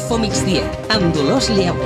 Infomigdia, amb Dolors Lleu.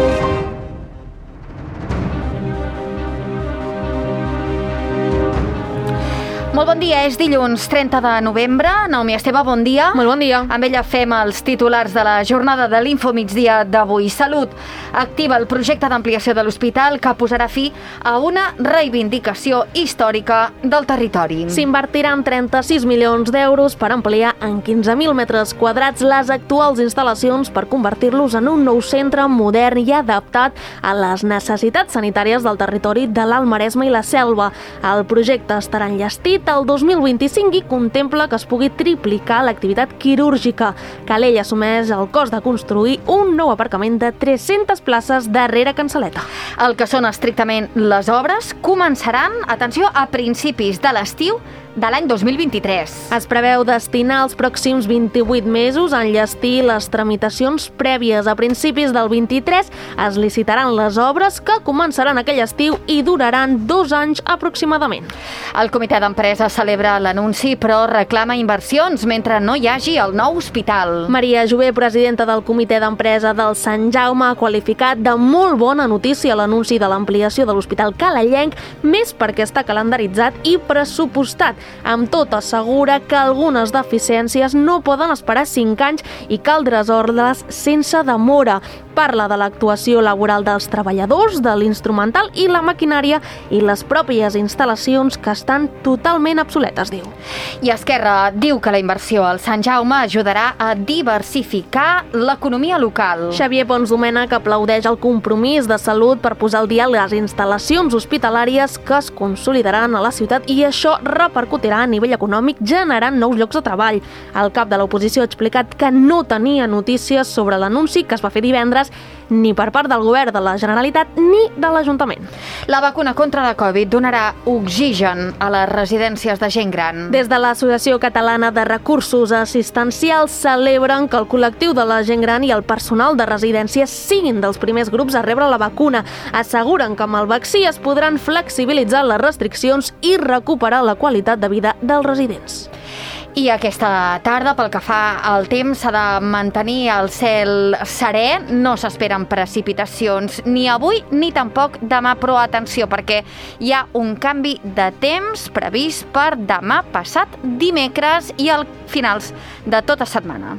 Molt bon dia, és dilluns 30 de novembre. Naomi Esteve, bon dia. Molt bon dia. Amb ella fem els titulars de la jornada de l'Infomigdia d'avui. Salut activa el projecte d'ampliació de l'hospital que posarà fi a una reivindicació històrica del territori. S'invertiran 36 milions d'euros per ampliar en 15.000 metres quadrats les actuals instal·lacions per convertir-los en un nou centre modern i adaptat a les necessitats sanitàries del territori de l'Alt Maresme i la Selva. El projecte estarà enllestit el 2025 i contempla que es pugui triplicar l'activitat quirúrgica. Calella assumeix el cost de construir un nou aparcament de 300 places darrere Cansaleta. El que són estrictament les obres començaran, atenció, a principis de l'estiu de l'any 2023. Es preveu destinar els pròxims 28 mesos a enllestir les tramitacions prèvies. A principis del 23 es licitaran les obres que començaran aquell estiu i duraran 2 anys aproximadament. El comitè d'empresa celebra l'anunci però reclama inversions mentre no hi hagi el nou hospital. Maria Jové, presidenta del comitè d'empresa del Sant Jaume, ha qualificat de molt bona notícia l'anunci de l'ampliació de l'Hospital Calellenc, més perquè està calendaritzat i pressupostat. Amb tot, assegura que algunes deficiències no poden esperar 5 anys i cal resoldre-les sense demora. Parla de l'actuació laboral dels treballadors, de l'instrumental i la maquinària i les pròpies instal·lacions que estan totalment obsoletes, diu. I Esquerra diu que la inversió al Sant Jaume ajudarà a diversificar l'economia local. Xavier Pons Domènech aplaudeix el compromís de Salut per posar al dia les instal·lacions hospitalàries que es consolidaran a la ciutat i això repercutirà a nivell econòmic generant nous llocs de treball. El cap de l'oposició ha explicat que no tenia notícies sobre l'anunci que es va fer divendres ni per part del govern de la Generalitat ni de l'Ajuntament. La vacuna contra la Covid donarà oxigen a les residències de gent gran. Des de l'Associació Catalana de Recursos Assistencials celebren que el col·lectiu de la gent gran i el personal de residències siguin dels primers grups a rebre la vacuna. Asseguren que amb el vaccí es podran flexibilitzar les restriccions i recuperar la qualitat de vida dels residents. I aquesta tarda, pel que fa al temps, s'ha de mantenir el cel serè. No s'esperen precipitacions ni avui ni tampoc demà, però atenció, perquè hi ha un canvi de temps previst per demà passat dimecres i al finals de tota setmana.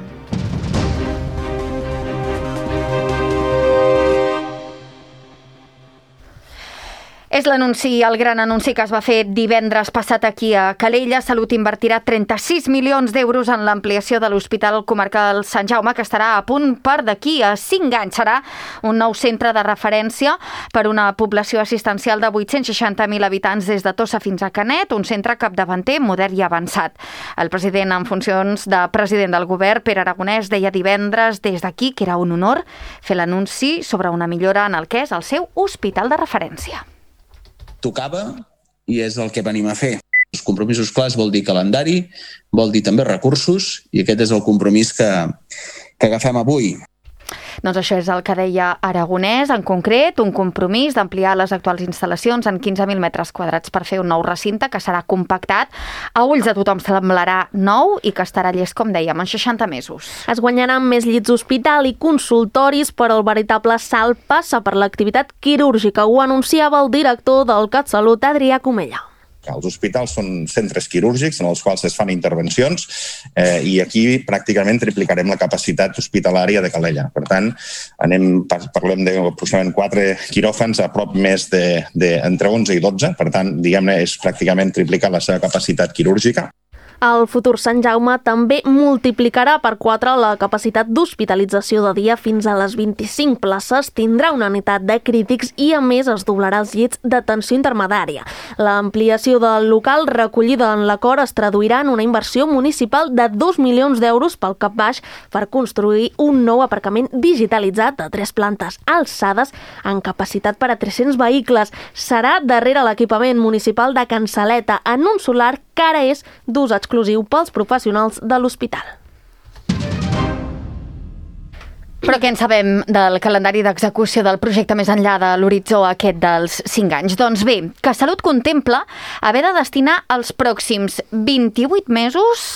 És l'anunci, el gran anunci que es va fer divendres passat aquí a Calella. Salut invertirà 36 milions d'euros en l'ampliació de l'Hospital Comarcal Sant Jaume, que estarà a punt per d'aquí a 5 anys. Serà un nou centre de referència per una població assistencial de 860.000 habitants des de Tossa fins a Canet, un centre capdavanter, modern i avançat. El president en funcions de president del govern, Pere Aragonès, deia divendres des d'aquí que era un honor fer l'anunci sobre una millora en el que és el seu hospital de referència. Tocava i és el que venim a fer. Els compromisos clars vol dir calendari, vol dir també recursos i aquest és el compromís que agafem avui. Doncs això és el que deia Aragonès, en concret, un compromís d'ampliar les actuals instal·lacions en 15.000 metres quadrats per fer un nou recinte que serà compactat. A ulls de tothom semblarà nou i que estarà llest, com dèiem, en 60 mesos. Es guanyaran més llits d'hospital i consultoris, però el veritable salt passa per l'activitat quirúrgica. Ho anunciava el director del CatSalut, Adrià Comella. Els hospitals són centres quirúrgics en els quals es fan intervencions i aquí pràcticament triplicarem la capacitat hospitalària de Calella. Per tant, parlem d'aproximadament 4 quiròfans a prop més d'entre 11 i 12. Per tant, diguem-ne, és pràcticament triplicar la seva capacitat quirúrgica. El futur Sant Jaume també multiplicarà per 4 la capacitat d'hospitalització de dia fins a les 25 places, tindrà una unitat de crítics i, a més, es doblarà els llits d'atenció intermediària. L'ampliació del local recollida en l'acord es traduirà en una inversió municipal de 2 milions d'euros pel cap baix per construir un nou aparcament digitalitzat de 3 plantes alçades amb capacitat per a 300 vehicles. Serà darrere l'equipament municipal de Cansaleta en un solar que ara és d'ús exclusiu pels professionals de l'hospital. Però què en sabem del calendari d'execució del projecte més enllà de l'horitzó aquest dels 5 anys? Doncs bé, que Salut contempla haver de destinar els pròxims 28 mesos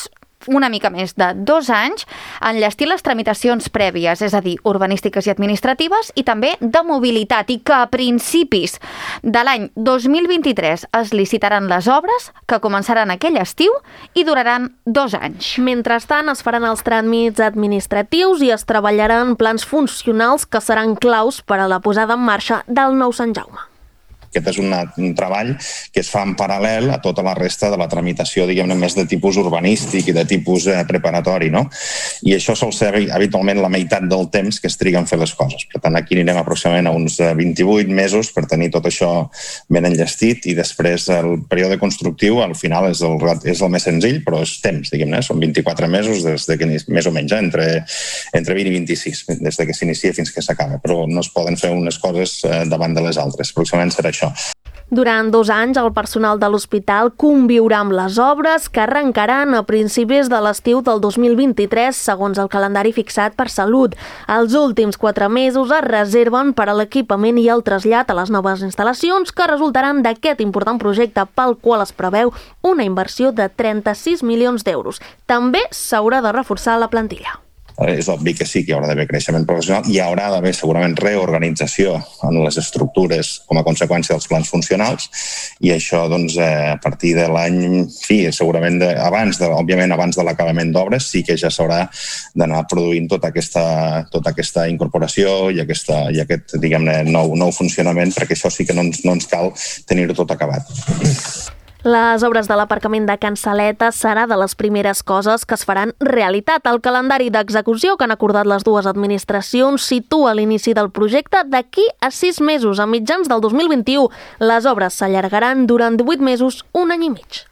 una mica més de 2 anys a enllestir les tramitacions prèvies, és a dir, urbanístiques i administratives, i també de mobilitat, i que a principis de l'any 2023 es licitaran les obres que començaran aquell estiu i duraran 2 anys. Mentrestant, es faran els tràmits administratius i es treballaran plans funcionals que seran claus per a la posada en marxa del nou Sant Jaume. Aquest és un treball que es fa en paral·lel a tota la resta de la tramitació, diguem-ne, més de tipus urbanístic i de tipus preparatori, no? I això sol ser habitualment la meitat del temps que es triga en fer les coses. Per tant, aquí anirem aproximadament a uns 28 mesos per tenir tot això ben enllestit, i després el període constructiu al final és el més senzill, però és temps, diguem-ne, són 24 mesos des de que, més o menys, entre 20 i 26, des de que s'inicia fins que s'acaba, però no es poden fer unes coses davant de les altres. Aproximadament serà això. Durant 2 anys, el personal de l'hospital conviurà amb les obres que arrencaran a principis de l'estiu del 2023, segons el calendari fixat per Salut. Els últims 4 mesos es reserven per a l'equipament i el trasllat a les noves instal·lacions que resultaran d'aquest important projecte pel qual es preveu una inversió de 36 milions d'euros. També s'haurà de reforçar la plantilla. És obvi que sí que hi haurà d'haver creixement professional, hi haurà d'haver segurament reorganització en les estructures com a conseqüència dels plans funcionals, i això doncs, a partir de l'any, segurament òbviament abans de l'acabament d'obres sí que ja s'haurà d'anar produint tota aquesta incorporació i aquest diguem-ne nou funcionament, perquè això sí que no ens cal tenir-ho tot acabat. Les obres de l'aparcament de Can Saleta serà de les primeres coses que es faran realitat. El calendari d'execució que han acordat les dues administracions situa l'inici del projecte d'aquí a 6 mesos. A mitjans del 2021, les obres s'allargaran durant 18 mesos, 1 any i mig.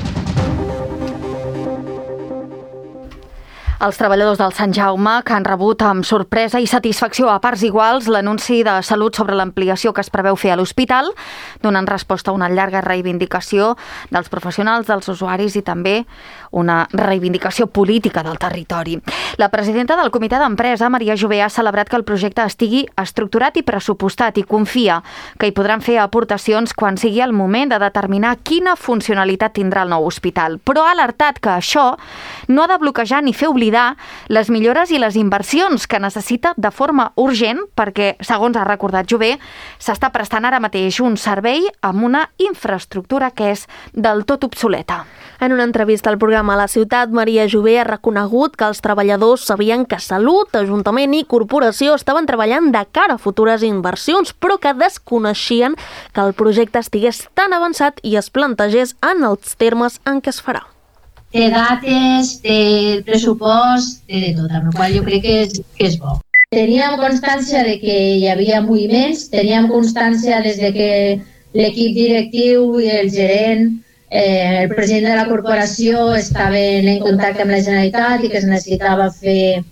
Els treballadors del Sant Jaume, que han rebut amb sorpresa i satisfacció a parts iguals l'anunci de Salut sobre l'ampliació que es preveu fer a l'hospital, donant resposta a una llarga reivindicació dels professionals, dels usuaris i també una reivindicació política del territori. La presidenta del comitè d'empresa, Maria Jové, ha celebrat que el projecte estigui estructurat i pressupostat i confia que hi podran fer aportacions quan sigui el moment de determinar quina funcionalitat tindrà el nou hospital. Però ha alertat que això no ha de bloquejar ni fer oblidar les millores i les inversions que necessita de forma urgent perquè, segons ha recordat Jové, s'està prestant ara mateix un servei amb una infraestructura que és del tot obsoleta. En una entrevista al programa La Ciutat, Maria Jové ha reconegut que els treballadors sabien que Salut, Ajuntament i Corporació estaven treballant de cara a futures inversions, però que desconeixien que el projecte estigués tan avançat i es plantegés en els termes en què es farà. Té dates, té pressupost, té de tot, amb la qual jo crec que és bo. Teníem constància de que hi havia moviments, teníem constància des de que l'equip directiu i el gerent, el president de la corporació estaven en contacte amb la Generalitat i que es necessitava fer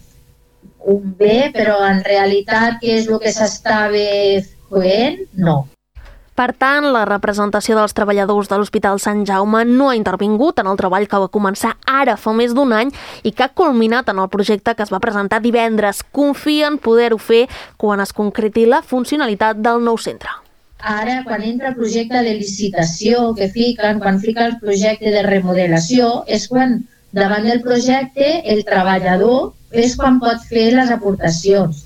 un bé, però en realitat què és el que s'estava fent? No. Per tant, la representació dels treballadors de l'Hospital Sant Jaume no ha intervingut en el treball que va començar ara fa més d'1 any i que ha culminat en el projecte que es va presentar divendres. Confien poder-ho fer quan es concreti la funcionalitat del nou centre. Ara, quan entra el projecte de licitació que fiquen, quan fica el projecte de remodelació, és quan davant del projecte el treballador és quan pot fer les aportacions.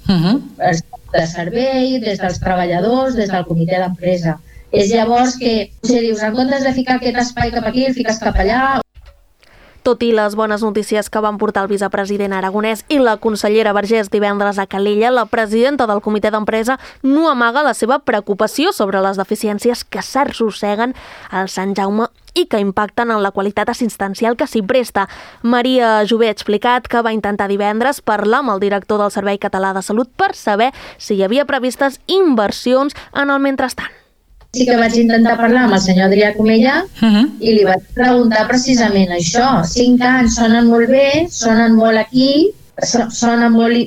De servei, des dels treballadors, des del comitè d'empresa. És llavors que, dius, en comptes de ficar aquest espai cap aquí, el fiques cap allà. Tot i les bones notícies que van portar el vicepresident aragonès i la consellera Vergés divendres a Calella, la presidenta del comitè d'empresa no amaga la seva preocupació sobre les deficiències que s'arrosseguen al Sant Jaume i que impacten en la qualitat assistencial que s'hi presta. Maria Jové ha explicat que va intentar divendres parlar amb el director del Servei Català de Salut per saber si hi havia previstes inversions en el mentrestant. Sí que vaig intentar parlar amb el senyor Adrià Comella i li vaig preguntar precisament això. 5 anys sonen molt bé, sonen molt aquí, sonen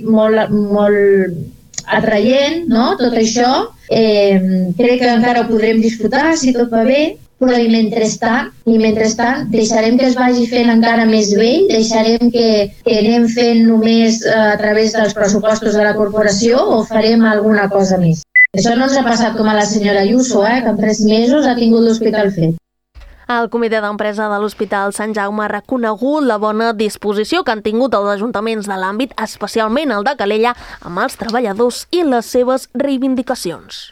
molt atraient, no? Tot això. Crec que encara ho podrem disfrutar si tot va bé, però i mentrestant deixarem que es vagi fent encara més vell, deixarem que anem fent només a través dels pressupostos de la corporació o farem alguna cosa més. Això no ens ha passat com a la senyora Ayuso, que en 3 mesos ha tingut l'hospital fet. El comitè d'empresa de l'Hospital Sant Jaume ha reconegut la bona disposició que han tingut els ajuntaments de l'àmbit, especialment el de Calella, amb els treballadors i les seves reivindicacions.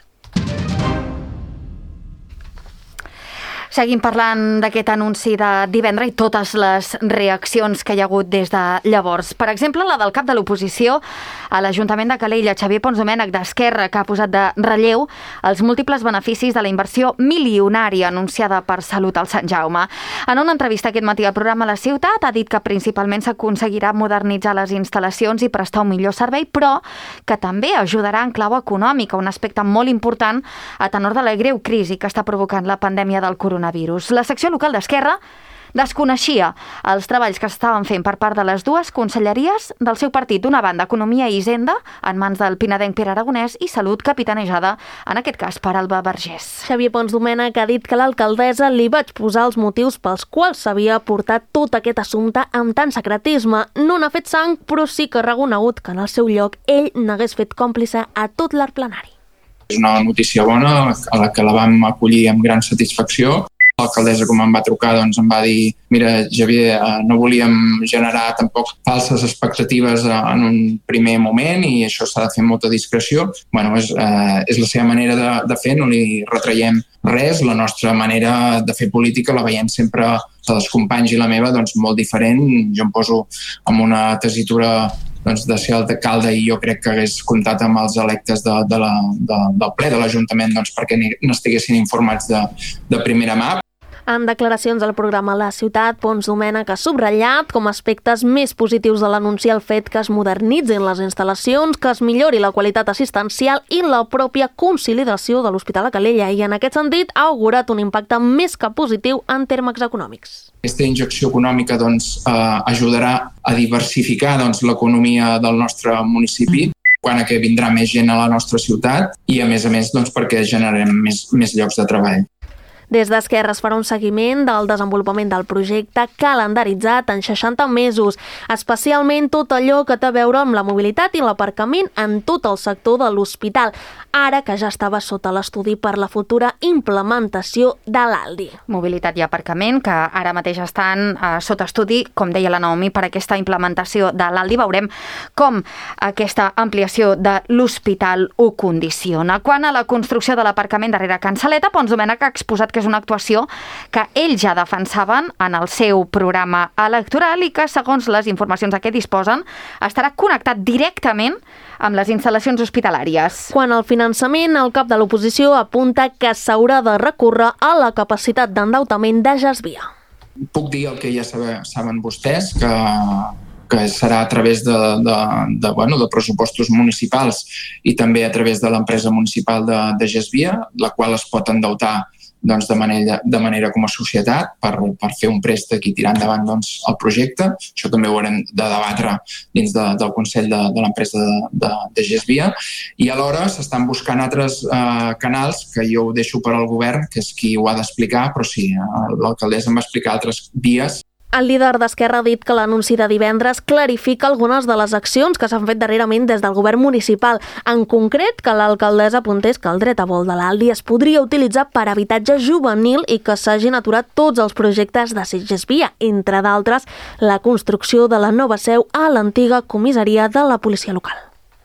Seguim parlant d'aquest anunci de divendres i totes les reaccions que hi ha hagut des de llavors. Per exemple, la del cap de l'oposició a l'Ajuntament de Calella, Xavier Pons Domènech, d'Esquerra, que ha posat de relleu els múltiples beneficis de la inversió milionària anunciada per Salut al Sant Jaume. En una entrevista aquest matí al programa La Ciutat ha dit que principalment s'aconseguirà modernitzar les instal·lacions i prestar un millor servei, però que també ajudarà en clau econòmica, un aspecte molt important a tenor de la greu crisi que està provocant la pandèmia del coronavirus. La secció local d'Esquerra desconeixia els treballs que s'estaven fent per part de les dues conselleries del seu partit, d'una banda Economia i Hisenda, en mans del pinedenc Pere Aragonès, i Salut, capitanejada, en aquest cas, per Alba Vergés. Xavier Pons Domènech ha dit que l'alcaldessa li vaig posar els motius pels quals s'havia portat tot aquest assumpte amb tant secretisme. No n'ha fet sang, però sí que ha reconegut que en el seu lloc ell n'hagués fet còmplice a tot l'art plenari. És una notícia bona, a la que la vam acollir amb gran satisfacció. L'alcaldessa, com em va trucar, doncs em va dir: mira, Xavier, no volíem generar tampoc falses expectatives en un primer moment i això s'ha de fer amb molta discreció. Bueno, és la seva manera de fer, no li retraiem res. La nostra manera de fer política la veiem sempre, la dels companys i la meva, doncs molt diferent. Jo em poso amb una tessitura de ser alcalde i jo crec que hagués comptat amb els electes del ple de l'Ajuntament perquè n'estiguessin informats de primera mà. En declaracions al programa La Ciutat, Pons Domènech ha subratllat com a aspectes més positius de l'anunci el fet que es modernitzin les instal·lacions, que es millori la qualitat assistencial i la pròpia consolidació de l'Hospital de Calella, i en aquest sentit ha augurat un impacte més que positiu en termes econòmics. Aquesta injecció econòmica ajudarà a diversificar l'economia del nostre municipi, quan que vindrà més gent a la nostra ciutat i, a més, perquè generem més llocs de treball. Des d'Esquerra es farà un seguiment del desenvolupament del projecte calendaritzat en 60 mesos, especialment tot allò que té a veure amb la mobilitat i l'aparcament en tot el sector de l'hospital, ara que ja estava sota l'estudi per la futura implementació de l'ALDI. Mobilitat i aparcament, que ara mateix estan sota estudi, com deia la Naomi, per aquesta implementació de l'ALDI. Veurem com aquesta ampliació de l'hospital ho condiciona. Quant a la construcció de l'aparcament darrere Can Saleta, Pons Domènech ha exposat que és una actuació que ells ja defensaven en el seu programa electoral i que, segons les informacions a què disposen, estarà connectat directament amb les instal·lacions hospitalàries. Quan al finançament, el cap de l'oposició apunta que s'haurà de recórrer a la capacitat d'endeutament de Gesvia. Puc dir el que ja saben vostès, que serà a través de pressupostos municipals i també a través de l'empresa municipal de Gesvia, la qual es pot endeutar de manera com a societat per fer un préstec i tirar endavant el projecte. Això també ho haurem de debatre dins del Consell de l'empresa de Gesvia. I alhora s'estan buscant altres canals que jo ho deixo per al govern, que és qui ho ha d'explicar, però sí, l'alcaldessa em va explicar altres vies. El líder d'Esquerra ha dit que l'anunci de divendres clarifica algunes de les accions que s'han fet darrerament des del govern municipal. En concret, que l'alcaldessa apuntés que el dret a vol de l'ALDI es podria utilitzar per habitatge juvenil i que s'hagin aturat tots els projectes de Gesvia, entre d'altres, la construcció de la nova seu a l'antiga comissaria de la policia local.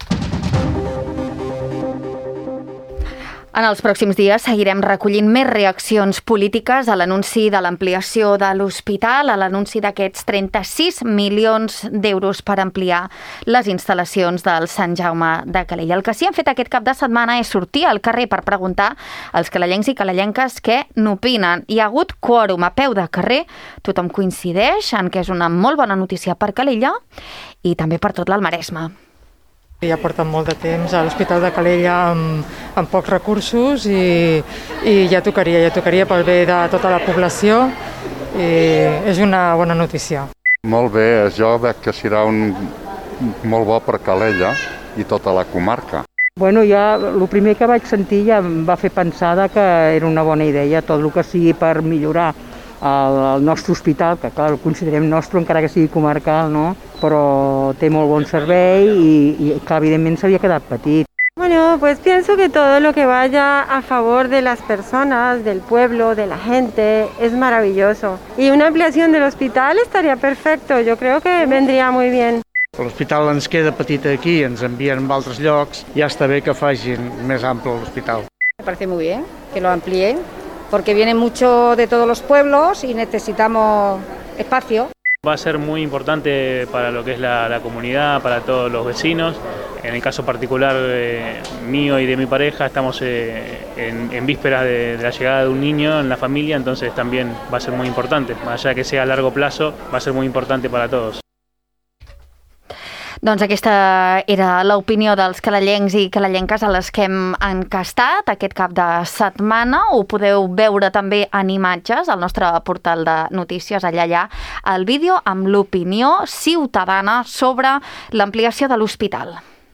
En els pròxims dies seguirem recollint més reaccions polítiques a l'anunci de l'ampliació de l'hospital, a l'anunci d'aquests 36 milions d'euros per ampliar les instal·lacions del Sant Jaume de Calella. El que sí han fet aquest cap de setmana és sortir al carrer per preguntar als calellencs i calellenques què n'opinen. Hi ha hagut quòrum a peu de carrer, tothom coincideix en que és una molt bona notícia per Calella i també per tot l'Alt Maresme. Ja porten molt de temps a l'Hospital de Calella amb pocs recursos i ja tocaria pel bé de tota la població i és una bona notícia. Molt bé, jo veig que serà molt bo per Calella i tota la comarca. Bueno, ja el primer que vaig sentir ja em va fer pensar que era una bona idea, tot el que sigui per millorar el nostre hospital, que clar, el considerem nostre encara que sigui comarcal, no? Però té molt bon servei i clar, evidentment s'havia quedat petit. Bueno, pues pienso que todo lo que vaya a favor de las personas, del pueblo, de la gente, es maravilloso. Y una ampliación del hospital estaría perfecto, yo creo que vendría muy bien. L'hospital ens queda petit aquí, ens envien a altres llocs, ja està bé que facin més ample l'hospital. Me parece muy bien que lo amplíen, porque vienen mucho de todos los pueblos y necesitamos espacio. Va a ser muy importante para lo que es la comunidad, para todos los vecinos. En el caso particular mío y de mi pareja, estamos en vísperas de la llegada de un niño en la familia, entonces también va a ser muy importante. Más allá de que sea a largo plazo, va a ser muy importante para todos. Doncs aquesta era l'opinió dels calellencs i calellenques a les que hem encastat aquest cap de setmana. Ho podeu veure també en imatges al nostre portal de notícies. Allà hi ha el vídeo amb l'opinió ciutadana sobre l'ampliació de l'hospital.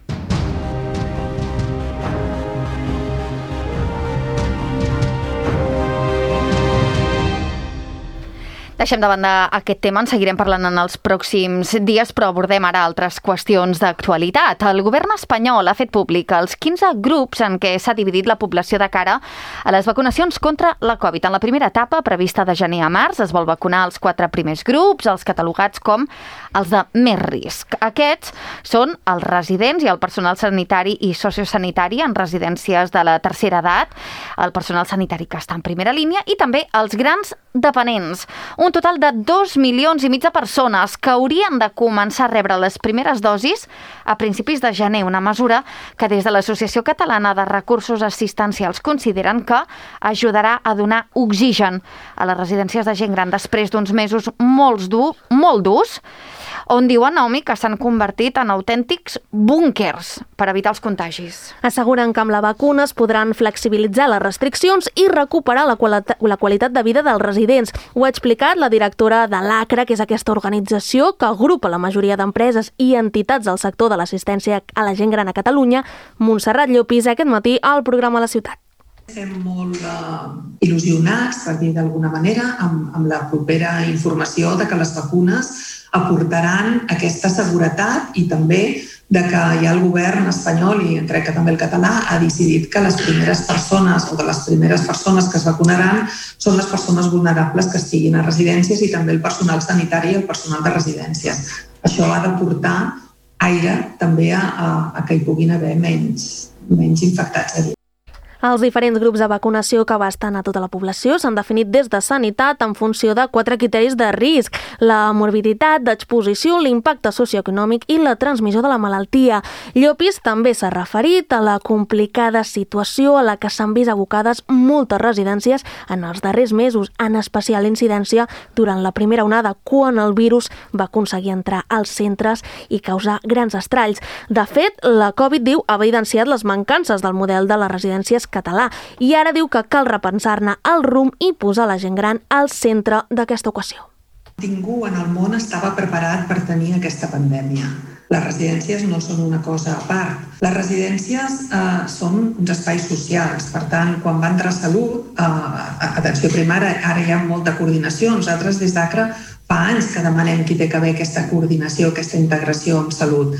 Deixem de banda aquest tema, en seguirem parlant en els pròxims dies, però abordem ara altres qüestions d'actualitat. El govern espanyol ha fet públic els 15 grups en què s'ha dividit la població de cara a les vacunacions contra la Covid. En la primera etapa, prevista de gener a març, es vol vacunar els 4 primers grups, els catalogats com els de més risc. Aquests són els residents i el personal sanitari i sociosanitari en residències de la tercera edat, el personal sanitari que està en primera línia i també els grans dependents. Un total de 2,5 milions de persones que haurien de començar a rebre les primeres dosis a principis de gener, una mesura que des de l'Associació Catalana de Recursos Assistencials consideren que ajudarà a donar oxigen a les residències de gent gran després d'uns mesos molt durs, on diuen, Naomi, que s'han convertit en autèntics búnquers per evitar els contagis. Asseguren que amb la vacuna es podran flexibilitzar les restriccions i recuperar la qualitat de vida dels residents. Ho ha explicat la directora de l'ACRA, que és aquesta organització que agrupa la majoria d'empreses i entitats del sector de l'assistència a la gent gran a Catalunya, Montserrat Llopis, aquest matí al programa La Ciutat. Estem molt il·lusionats, per dir d'alguna manera, amb la propera informació de que les vacunes aportaran aquesta seguretat i també de que ja el govern espanyol i crec que també el català ha decidit que les primeres persones o de les primeres persones que es vacunaran són les persones vulnerables que estiguin a residències i també el personal sanitari i el personal de residències. Això ha de portar aire també a que hi puguin haver menys infectats allí. Els diferents grups de vacunació que abasten a tota la població s'han definit des de Sanitat en funció de 4 criteris de risc: la morbiditat, d'exposició, l'impacte socioeconòmic i la transmissió de la malaltia. Llopis també s'ha referit a la complicada situació a la que s'han vist abocades moltes residències en els darrers mesos, en especial incidència durant la primera onada, quan el virus va aconseguir entrar als centres i causar grans estralls. De fet, la Covid, diu, ha evidenciat les mancances del model de les residències català i ara diu que cal repensar-ne el rumb i posar la gent gran al centre d'aquesta ocasió. Ningú en el món estava preparat per tenir aquesta pandèmia. Les residències no són una cosa a part. Les residències són uns espais socials. Per tant, quan va entrar Salut, atenció primària, ara hi ha molta coordinació. Nosaltres des d'ACRA fa anys que demanem que hi té que haver aquesta coordinació, aquesta integració amb Salut.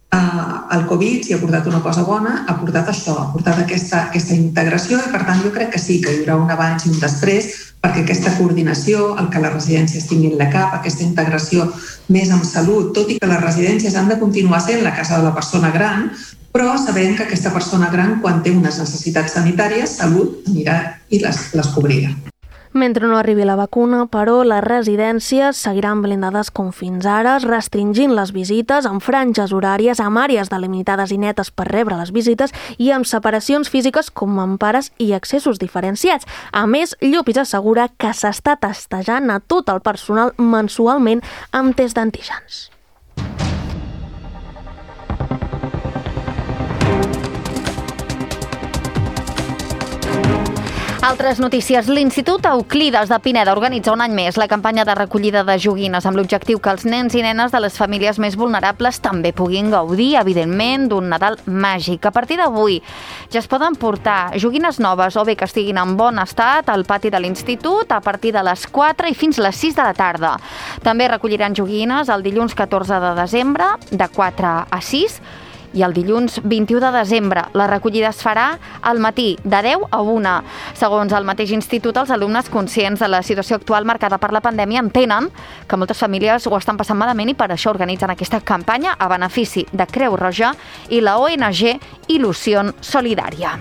El Covid, si ha portat una cosa bona, ha portat això, ha portat aquesta integració i, per tant, jo crec que sí, que hi haurà un abans i un després, perquè aquesta coordinació, el que les residències tinguin la cap, aquesta integració més amb salut, tot i que les residències han de continuar sent la casa de la persona gran, però sabem que aquesta persona gran, quan té unes necessitats sanitàries, Salut anirà i les cobrirà. Mentre no arribi la vacuna, però, les residències seguiran blindades com fins ara, restringint les visites amb franges horàries, amb àrees delimitades i netes per rebre les visites i amb separacions físiques com mampares i accessos diferenciats. A més, Llopis assegura que s'està testejant a tot el personal mensualment amb test d'antígens. Altres notícies. L'Institut Euclides de Pineda organitza un any més la campanya de recollida de joguines amb l'objectiu que els nens i nenes de les famílies més vulnerables també puguin gaudir, evidentment, d'un Nadal màgic. A partir d'avui ja es poden portar joguines noves o bé que estiguin en bon estat al pati de l'Institut a partir de les 4 i fins les 6 de la tarda. També recolliran joguines el dilluns 14 de desembre de 4 a 6 i el dilluns 21 de desembre. La recollida es farà al matí, de 10 a 1. Segons el mateix institut, els alumnes conscients de la situació actual marcada per la pandèmia entenen que moltes famílies ho estan passant malament i per això organitzen aquesta campanya a benefici de Creu Roja i la ONG Il·lusió Solidària.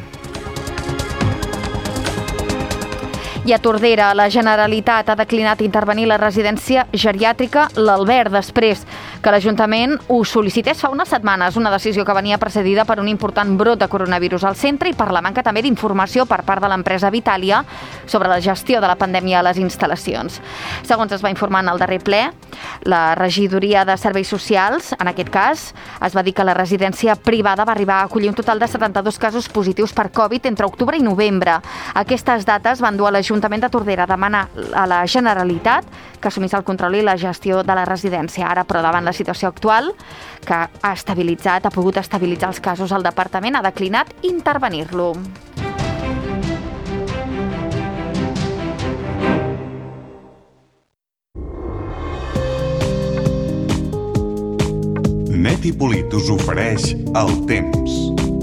I a Tordera, la Generalitat ha declinat intervenir la residència geriàtrica l'Albert després que l'Ajuntament ho sol·licités fa unes setmanes, una decisió que venia precedida per un important brot de coronavirus al centre i per la manca també d'informació per part de l'empresa Vitàlia sobre la gestió de la pandèmia a les instal·lacions. Segons es va informar en el darrer ple, la regidoria de Serveis Socials, en aquest cas, es va dir que la residència privada va arribar a acollir un total de 72 casos positius per Covid entre octubre i novembre. Aquestes dates van dur a l'Ajuntament de Tordera a demanar a la Generalitat que assumís el control i la gestió de la residència. Ara, però, davant la situació actual, que ha pogut estabilitzar els casos, el departament ha declinat intervenir-lo. Net i Polit us ofereix el temps.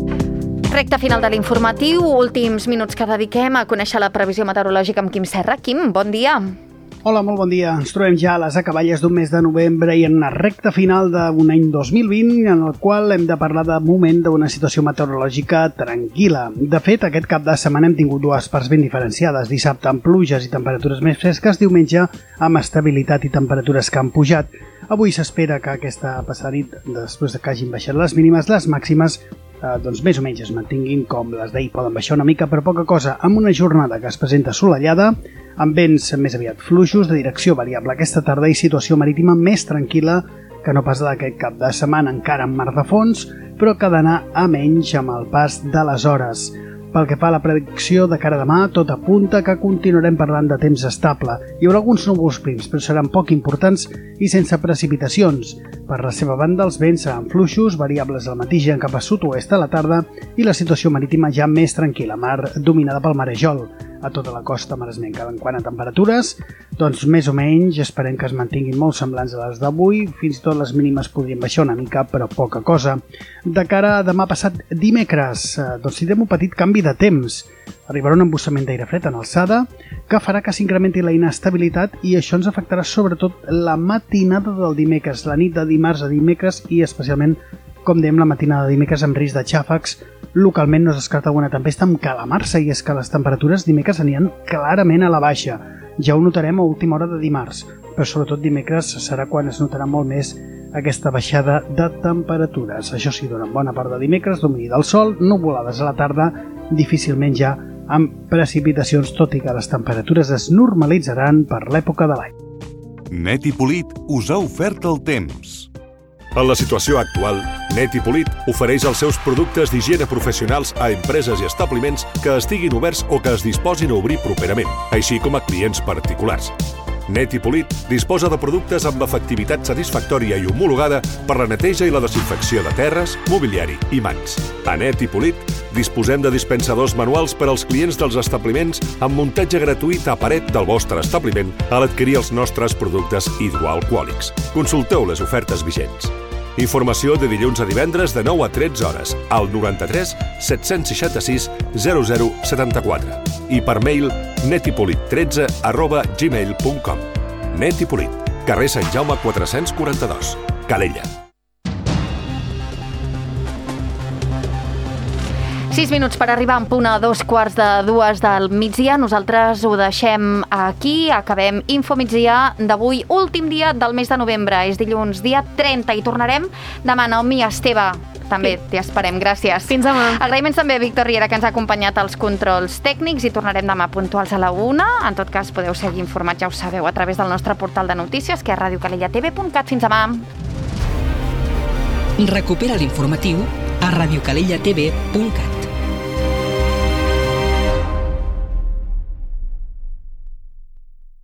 Recte final de l'informatiu, últims minuts que dediquem a conèixer la previsió meteorològica amb Quim Serra. Quim, bon dia. Hola, molt bon dia. Ens trobem ja a les acaballes d'un mes de novembre i en una recta final d'un any 2020 en el qual hem de parlar de moment d'una situació meteorològica tranquil·la. De fet, aquest cap de setmana hem tingut dues parts ben diferenciades. Dissabte amb pluges i temperatures més fresques, diumenge amb estabilitat i temperatures que han pujat. Avui s'espera que aquesta passarit, després que hagin baixat les mínimes, les màximes doncs més o menys es mantinguin com les d'ahir. Poden baixar una mica per poca cosa, amb una jornada que es presenta assolellada, amb vents més aviat fluixos, de direcció variable aquesta tarda i situació marítima més tranquil·la que no pas d'aquest cap de setmana, encara amb mar de fons, però que ha d'anar a menys amb el pas de les hores. Pel que fa a la predicció de cara a demà, tot apunta que continuarem parlant de temps estable. Hi haurà alguns núvols prims, però seran poc importants i sense precipitacions. Per la seva banda, els vents seran fluixos, variables al matí gent cap a sud-oest a la tarda i la situació marítima ja més tranquil·la, mar dominada pel marejol. A tota la costa maresmenca. En quant a temperatures, doncs més o menys esperem que es mantinguin molt semblants a les d'avui, fins i tot les mínimes podrien baixar una mica, però poca cosa. De cara a demà passat dimecres, doncs tindrem un petit canvi de temps. Arribarà un embussament d'aire fred en alçada que farà que s'incrementi la inestabilitat i això ens afectarà sobretot la matinada del dimecres, la nit de dimarts a dimecres i especialment, com dèiem, la matinada de dimecres amb risc de xàfecs. Localment no es descarta alguna tempesta amb calamarsa i és que les temperatures dimecres aniran clarament a la baixa. Ja ho notarem a última hora de dimarts, però sobretot dimecres serà quan es notarà molt més aquesta baixada de temperatures. Això sí, durant bona part de dimecres, domini del sol, nuvolades a la tarda, difícilment ja amb precipitacions, tot i que les temperatures es normalitzaran per l'època de l'any. Net i Polit us ha ofert el temps. En la situació actual, Net i Polit ofereix els seus productes d'higiene professionals a empreses i establiments que estiguin oberts o que es disposin a obrir properament, així com a clients particulars. Net i Polit disposa de productes amb efectivitat satisfactòria i homologada per la neteja i la desinfecció de terres, mobiliari i mans. A Net i Polit disposem de dispensadors manuals per als clients dels establiments amb muntatge gratuït a paret del vostre establiment a l'adquirir els nostres productes hidroalcohòlics. Consulteu les ofertes vigents. Informació de dilluns a divendres de 9 a 13 hores al 93 766 0074 i per mail netipolit13@gmail.com. Net i Polit, carrer Sant Jaume 442, Calella. 6 minuts per arribar en punt a 2:45 del migdia. Nosaltres ho deixem aquí. Acabem Info Migdia d'avui, últim dia del mes de novembre. És dilluns, dia 30, i tornarem demà. Naomi, Esteve, també t'hi esperem. Gràcies. Fins demà. Agraïments també a Víctor Riera, que ens ha acompanyat als controls tècnics, i tornarem demà puntuals a la 1. En tot cas, podeu seguir informats, ja ho sabeu, a través del nostre portal de notícies, que és radiocalellatv.cat. Fins demà. Recupera l'informatiu a radiocalellatv.cat.